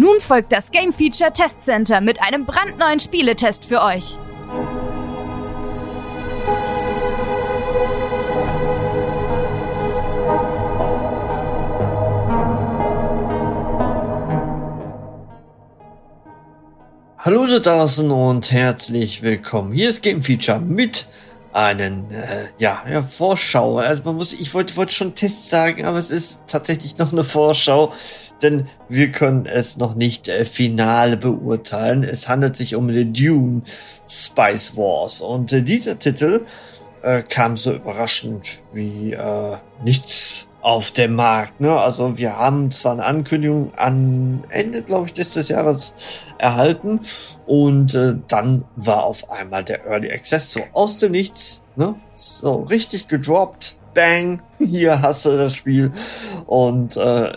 Nun folgt das Game Feature Test Center mit einem brandneuen Spieletest für euch. Hallo da draußen und herzlich willkommen. Hier ist Game Feature mit einen Vorschau. Also ich wollte schon Test sagen, aber es ist tatsächlich noch eine Vorschau, denn wir können es noch nicht final beurteilen. Es handelt sich um den Dune Spice Wars und dieser Titel kam so überraschend wie nichts auf dem Markt, ne? Also wir haben zwar eine Ankündigung an Ende, glaube ich, letztes Jahres erhalten und dann war auf einmal der Early Access so aus dem Nichts, ne? So richtig gedroppt, bang, hier hast du das Spiel und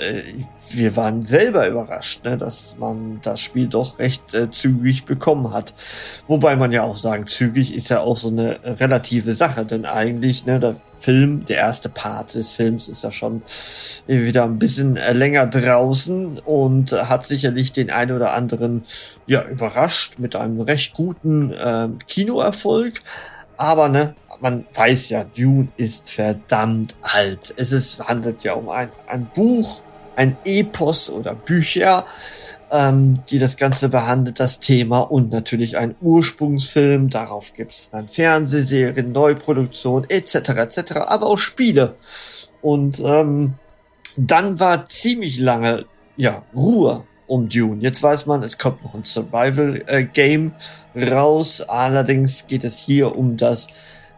wir waren selber überrascht, ne, dass man das Spiel doch recht zügig bekommen hat. Wobei man ja auch sagen, zügig ist ja auch so eine relative Sache, denn eigentlich, ne, der erste Part des Films ist ja schon wieder ein bisschen länger draußen und hat sicherlich den einen oder anderen überrascht mit einem recht guten Kinoerfolg. Aber ne, man weiß ja, Dune ist verdammt alt. Handelt ja um ein Buch, ein Epos oder Bücher, die das Ganze behandelt, das Thema, und natürlich ein Ursprungsfilm. Darauf gibt's dann Fernsehserien, Neuproduktion etc., aber auch Spiele. Und dann war ziemlich lange Ruhe um Dune. Jetzt weiß man, es kommt noch ein Survival-Game raus. Allerdings geht es hier um das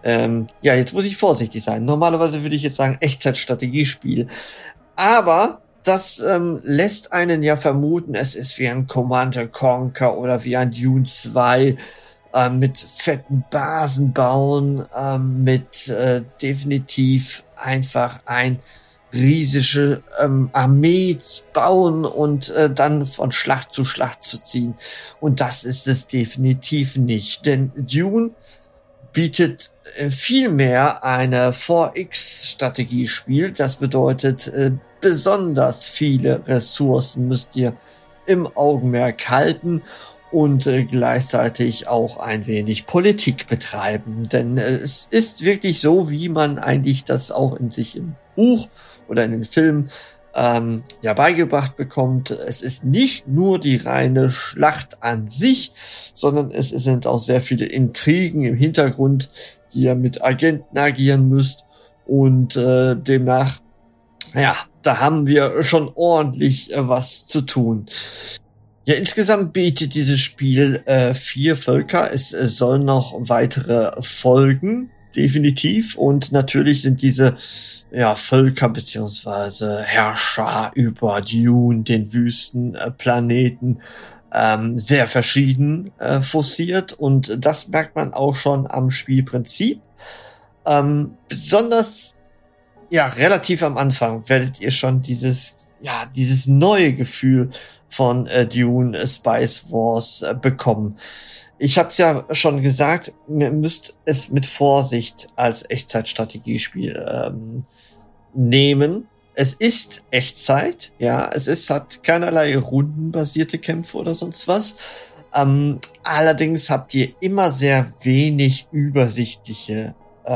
jetzt muss ich vorsichtig sein. Normalerweise würde ich jetzt sagen Echtzeitstrategiespiel. Aber das lässt einen ja vermuten, es ist wie ein Command & Conquer oder wie ein Dune 2 mit fetten Basen bauen, mit definitiv einfach ein riesige Armee bauen und dann von Schlacht zu Schlacht zu ziehen. Und das ist es definitiv nicht, denn Dune bietet vielmehr eine 4X-Strategiespiel. Das bedeutet, besonders viele Ressourcen müsst ihr im Augenmerk halten und gleichzeitig auch ein wenig Politik betreiben. Denn es ist wirklich so, wie man eigentlich das auch in sich im Buch oder in den Filmen beigebracht bekommt. Es ist nicht nur die reine Schlacht an sich, sondern es sind auch sehr viele Intrigen im Hintergrund, die ihr mit Agenten agieren müsst, und demnach, da haben wir schon ordentlich was zu tun. Ja, insgesamt bietet dieses Spiel 4 Völker. Es soll noch weitere folgen, definitiv. Und natürlich sind diese Völker beziehungsweise Herrscher über Dune, den Wüstenplaneten, sehr verschieden forciert. Und das merkt man auch schon am Spielprinzip. Besonders relativ am Anfang werdet ihr schon dieses neue Gefühl von Dune Spice Wars bekommen. Ich habe es ja schon gesagt, ihr müsst es mit Vorsicht als Echtzeitstrategiespiel nehmen. Es ist Echtzeit, hat keinerlei rundenbasierte Kämpfe oder sonst was. Allerdings habt ihr immer sehr wenig übersichtliche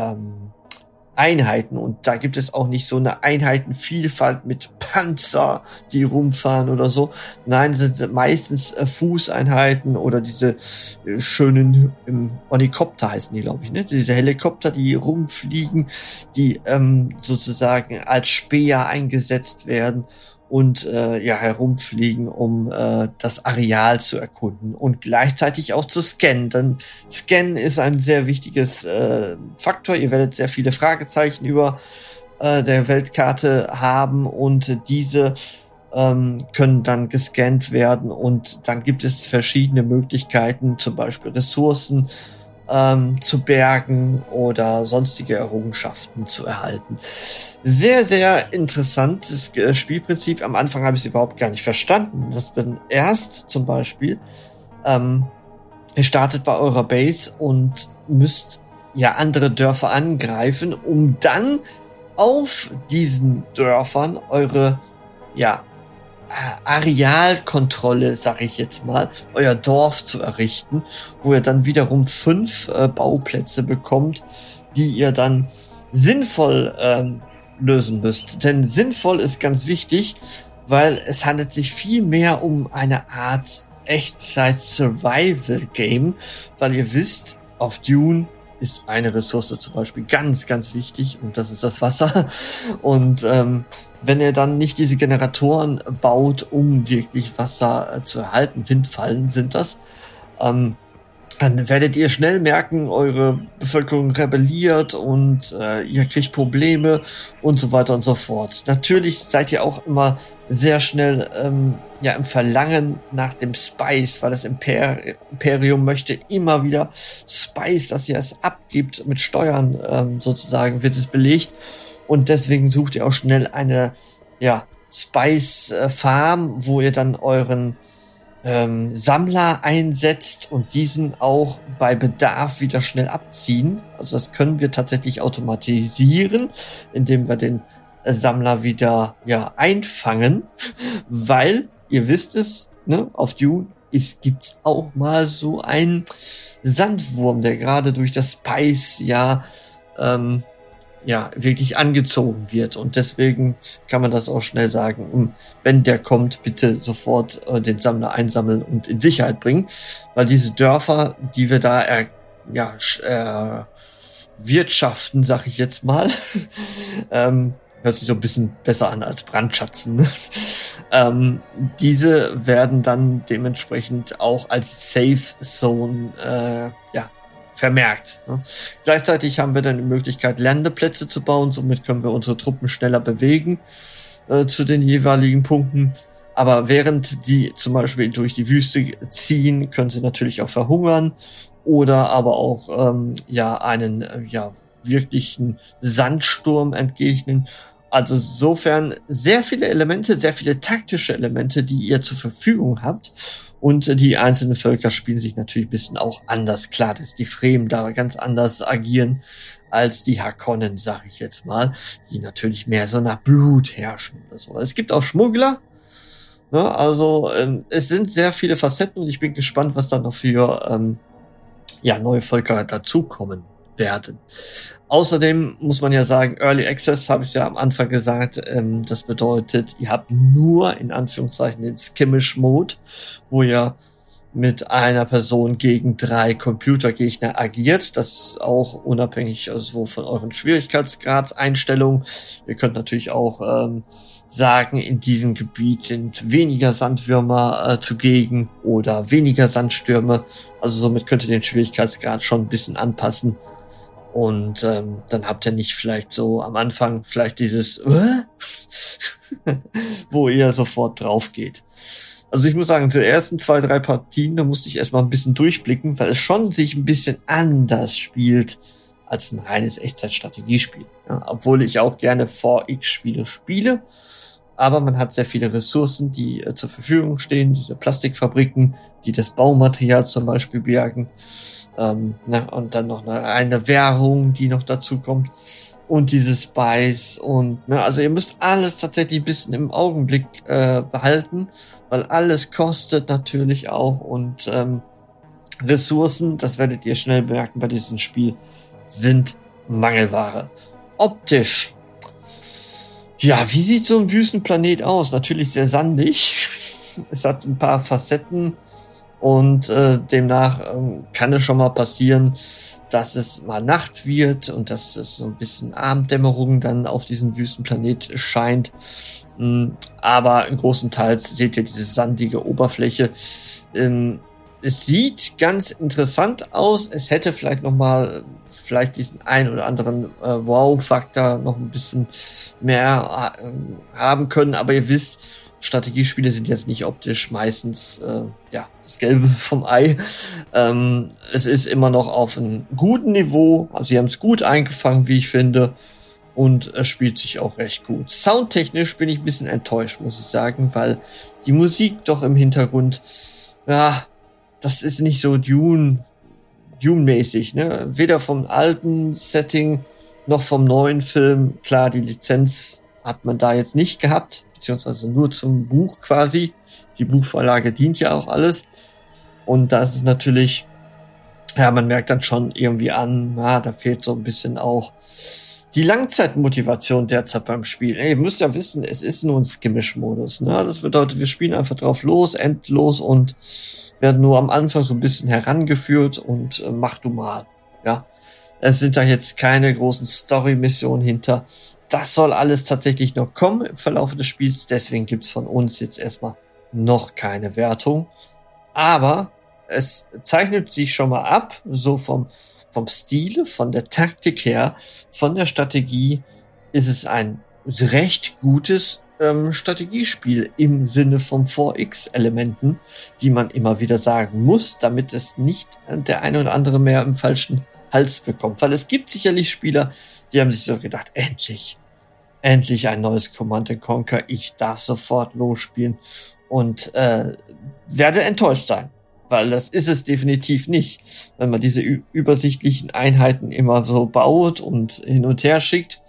Einheiten, und da gibt es auch nicht so eine Einheitenvielfalt mit Panzer, die rumfahren oder so. Nein, es sind meistens Fußeinheiten oder diese schönen Onikopter heißen die, glaube ich, ne? Diese Helikopter, die rumfliegen, die sozusagen als Späher eingesetzt werden und herumfliegen, um das Areal zu erkunden und gleichzeitig auch zu scannen. Denn Scannen ist ein sehr wichtiges Faktor. Ihr werdet sehr viele Fragezeichen über der Weltkarte haben, und diese können dann gescannt werden, und dann gibt es verschiedene Möglichkeiten, zum Beispiel Ressourcen zu bergen oder sonstige Errungenschaften zu erhalten. Sehr, sehr interessantes Spielprinzip. Am Anfang habe ich es überhaupt gar nicht verstanden. Das bin erst zum Beispiel, ihr startet bei eurer Base und müsst andere Dörfer angreifen, um dann auf diesen Dörfern eure Arealkontrolle, sag ich jetzt mal, euer Dorf zu errichten, wo ihr dann wiederum 5 Bauplätze bekommt, die ihr dann sinnvoll lösen müsst. Denn sinnvoll ist ganz wichtig, weil es handelt sich viel mehr um eine Art Echtzeit-Survival-Game, weil ihr wisst, auf Dune ist eine Ressource zum Beispiel ganz, ganz wichtig und das ist das Wasser. Und wenn ihr dann nicht diese Generatoren baut, um wirklich Wasser zu erhalten, Windfallen sind das, dann werdet ihr schnell merken, eure Bevölkerung rebelliert und ihr kriegt Probleme und so weiter und so fort. Natürlich seid ihr auch immer sehr schnell im Verlangen nach dem Spice, weil das Imperium möchte immer wieder Spice, dass ihr es abgibt mit Steuern sozusagen, wird es belegt. Und deswegen sucht ihr auch schnell eine Spice Farm, wo ihr dann euren Sammler einsetzt und diesen auch bei Bedarf wieder schnell abziehen. Also das können wir tatsächlich automatisieren, indem wir den Sammler wieder einfangen, weil ihr wisst es, ne, auf Dune gibt's auch mal so einen Sandwurm, der gerade durch das Spice wirklich angezogen wird. Und deswegen kann man das auch schnell sagen, wenn der kommt, bitte sofort den Sammler einsammeln und in Sicherheit bringen. Weil diese Dörfer, die wir da wirtschaften, sag ich jetzt mal, hört sich so ein bisschen besser an als Brandschatzen. Diese werden dann dementsprechend auch als Safe Zone vermerkt. Ne? Gleichzeitig haben wir dann die Möglichkeit, Landeplätze zu bauen. Somit können wir unsere Truppen schneller bewegen zu den jeweiligen Punkten. Aber während die zum Beispiel durch die Wüste ziehen, können sie natürlich auch verhungern oder aber auch einen wirklichen Sandsturm entgegnen. Also insofern sehr viele Elemente, sehr viele taktische Elemente, die ihr zur Verfügung habt. Und die einzelnen Völker spielen sich natürlich ein bisschen auch anders. Klar, dass die Fremen da ganz anders agieren als die Harkonnen, sag ich jetzt mal, die natürlich mehr so nach Blut herrschen oder so. Es gibt auch Schmuggler. Ne? Also es sind sehr viele Facetten und ich bin gespannt, was da noch für neue Völker dazukommen werden. Außerdem muss man ja sagen, Early Access, habe ich ja am Anfang gesagt, das bedeutet, ihr habt nur in Anführungszeichen den Skirmish-Mode, wo ihr mit einer Person gegen 3 Computergegner agiert. Das ist auch unabhängig von euren Schwierigkeitsgradseinstellungen. Ihr könnt natürlich auch sagen, in diesem Gebiet sind weniger Sandwürmer zugegen oder weniger Sandstürme. Also somit könnt ihr den Schwierigkeitsgrad schon ein bisschen anpassen. Und dann habt ihr nicht vielleicht so am Anfang vielleicht dieses wo ihr sofort drauf geht. Also ich muss sagen, zu den ersten 2, 3 Partien, da musste ich erstmal ein bisschen durchblicken, weil es schon sich ein bisschen anders spielt als ein reines Echtzeitstrategiespiel. Ja, obwohl ich auch gerne 4X-Spiele spiele. Aber man hat sehr viele Ressourcen, die zur Verfügung stehen. Diese Plastikfabriken, die das Baumaterial zum Beispiel bergen. Und dann noch eine Währung, die noch dazu kommt. Und dieses Spice. Und also ihr müsst alles tatsächlich ein bisschen im Augenblick behalten. Weil alles kostet natürlich auch. Und Ressourcen, das werdet ihr schnell merken bei diesem Spiel, sind Mangelware. Optisch. Ja, wie sieht so ein Wüstenplanet aus? Natürlich sehr sandig. Es hat ein paar Facetten und demnach kann es schon mal passieren, dass es mal Nacht wird und dass es so ein bisschen Abenddämmerung dann auf diesem Wüstenplanet scheint. Aber im großen Teil seht ihr diese sandige Oberfläche. Es sieht ganz interessant aus. Es hätte vielleicht diesen ein oder anderen Wow-Faktor noch ein bisschen mehr haben können. Aber ihr wisst, Strategiespiele sind jetzt nicht optisch meistens das Gelbe vom Ei. Es ist immer noch auf einem guten Niveau. Also sie haben es gut eingefangen, wie ich finde. Und es spielt sich auch recht gut. Soundtechnisch bin ich ein bisschen enttäuscht, muss ich sagen, weil die Musik doch im Hintergrund, das ist nicht so Dune-mäßig, ne? Weder vom alten Setting noch vom neuen Film. Klar, die Lizenz hat man da jetzt nicht gehabt, beziehungsweise nur zum Buch quasi. Die Buchvorlage dient ja auch alles. Und da ist es natürlich, ja, man merkt dann schon irgendwie an, da fehlt so ein bisschen auch die Langzeitmotivation derzeit beim Spiel. Ihr müsst ja wissen, es ist nur ein Skirmish-Modus. Ne? Das bedeutet, wir spielen einfach drauf los, endlos und werden nur am Anfang so ein bisschen herangeführt und mach du mal. Ja, es sind da jetzt keine großen Story-Missionen hinter. Das soll alles tatsächlich noch kommen im Verlauf des Spiels. Deswegen gibt's von uns jetzt erstmal noch keine Wertung. Aber es zeichnet sich schon mal ab, so vom Stile, von der Taktik her, von der Strategie ist es ein recht gutes Strategiespiel im Sinne von 4X-Elementen, die man immer wieder sagen muss, damit es nicht der eine oder andere mehr im falschen Hals bekommt. Weil es gibt sicherlich Spieler, die haben sich so gedacht, endlich ein neues Command & Conquer, ich darf sofort losspielen und werde enttäuscht sein. Weil das ist es definitiv nicht. Wenn man diese übersichtlichen Einheiten immer so baut und hin und her schickt.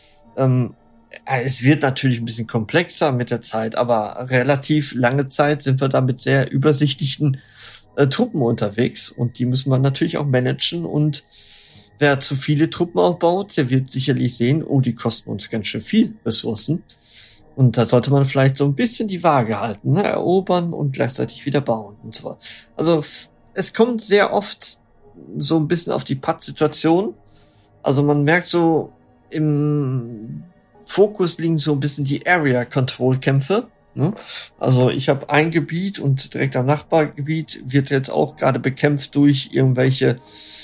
Es wird natürlich ein bisschen komplexer mit der Zeit, aber relativ lange Zeit sind wir da mit sehr übersichtlichen Truppen unterwegs. Und die müssen wir natürlich auch managen. Und wer zu viele Truppen aufbaut, der wird sicherlich sehen, oh, die kosten uns ganz schön viel Ressourcen. Und da sollte man vielleicht so ein bisschen die Waage halten, ne? Erobern und gleichzeitig wieder bauen und so. Also es kommt sehr oft so ein bisschen auf die Pattsituation. Also man merkt so, im Fokus liegen so ein bisschen die Area-Control-Kämpfe. Ne? Also ich habe ein Gebiet und direkt am Nachbargebiet wird jetzt auch gerade bekämpft durch irgendwelche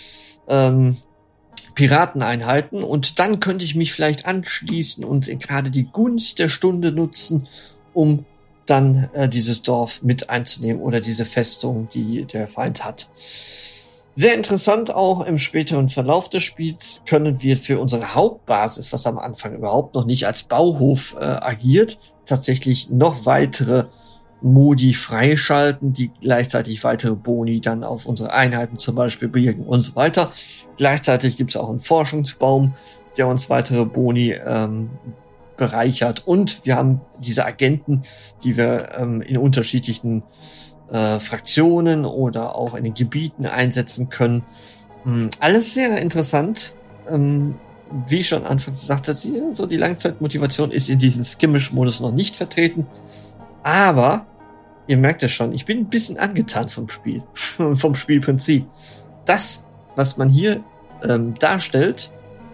Pirateneinheiten und dann könnte ich mich vielleicht anschließen und gerade die Gunst der Stunde nutzen, um dann dieses Dorf mit einzunehmen oder diese Festung, die der Feind hat. Sehr interessant auch im späteren Verlauf des Spiels können wir für unsere Hauptbasis, was am Anfang überhaupt noch nicht als Bauhof agiert, tatsächlich noch weitere Modi freischalten, die gleichzeitig weitere Boni dann auf unsere Einheiten zum Beispiel birgen und so weiter. Gleichzeitig gibt es auch einen Forschungsbaum, der uns weitere Boni bereichert. Und wir haben diese Agenten, die wir in unterschiedlichen Fraktionen oder auch in den Gebieten einsetzen können. Alles sehr interessant. Wie ich schon anfangs gesagt habe, so die Langzeitmotivation ist in diesem Skirmish-Modus noch nicht vertreten. Aber ihr merkt es schon, ich bin ein bisschen angetan vom Spiel, vom Spielprinzip. Das, was man hier darstellt,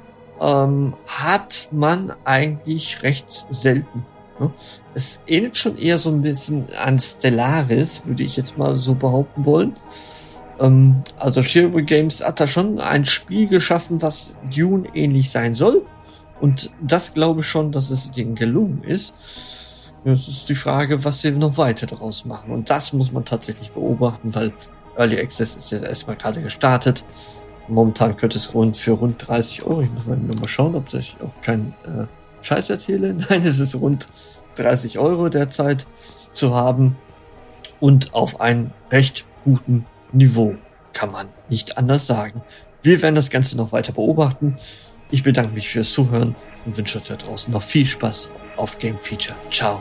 hat man eigentlich recht selten. Ne? Es ähnelt schon eher so ein bisschen an Stellaris, würde ich jetzt mal so behaupten wollen. Also Shiro Games hat da schon ein Spiel geschaffen, was Dune ähnlich sein soll. Und das glaube ich schon, dass es denen gelungen ist. Es ist die Frage, was sie noch weiter daraus machen. Und das muss man tatsächlich beobachten, weil Early Access ist ja erstmal gerade gestartet. Momentan könnte es für rund 30 €. Ich muss mal schauen, ob ich auch keinen Scheiß erzähle. Nein, es ist rund 30 € derzeit zu haben. Und auf einem recht guten Niveau, kann man nicht anders sagen. Wir werden das Ganze noch weiter beobachten. Ich bedanke mich fürs Zuhören und wünsche euch da draußen noch viel Spaß auf Game Feature. Ciao.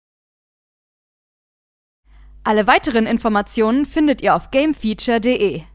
Alle weiteren Informationen findet ihr auf gamefeature.de.